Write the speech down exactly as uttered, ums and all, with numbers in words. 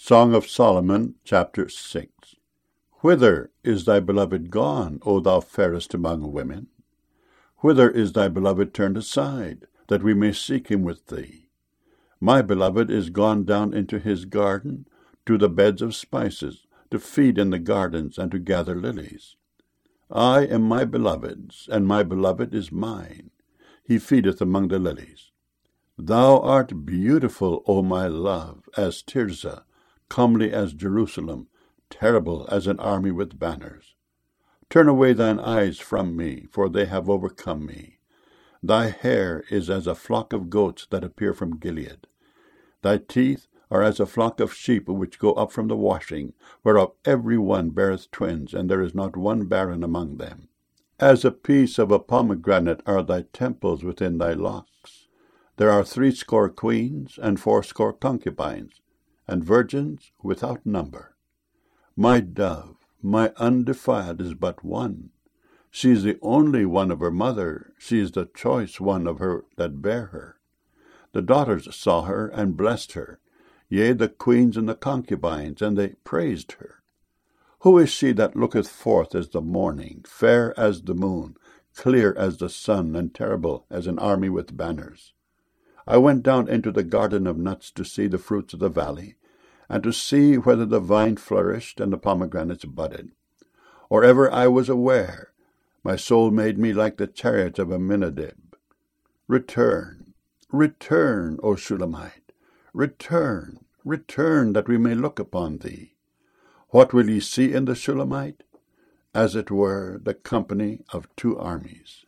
Song of Solomon, chapter six. Whither is thy beloved gone, O thou fairest among women? Whither is thy beloved turned aside, that we may seek him with thee? My beloved is gone down into his garden, to the beds of spices, to feed in the gardens, and to gather lilies. I am my beloved's, and my beloved is mine. He feedeth among the lilies. Thou art beautiful, O my love, as Tirzah, comely as Jerusalem, terrible as an army with banners. Turn away thine eyes from me, for they have overcome me. Thy hair is as a flock of goats that appear from Gilead. Thy teeth are as a flock of sheep which go up from the washing, whereof every one beareth twins, and there is not one barren among them. As a piece of a pomegranate are thy temples within thy locks. There are threescore queens, and fourscore concubines, and virgins without number. My dove, my undefiled, is but one. She is the only one of her mother. She is the choice one of her that bare her. The daughters saw her, and blessed her, yea, the queens and the concubines, and they praised her. Who is she that looketh forth as the morning, fair as the moon, clear as the sun, and terrible as an army with banners? I went down into the garden of nuts to see the fruits of the valley, and to see whether the vine flourished and the pomegranates budded. Or ever I was aware, my soul made me like the chariots of Amminadab. Return, return, O Shulamite, return, return, that we may look upon thee. What will ye see in the Shulamite? As it were the company of two armies.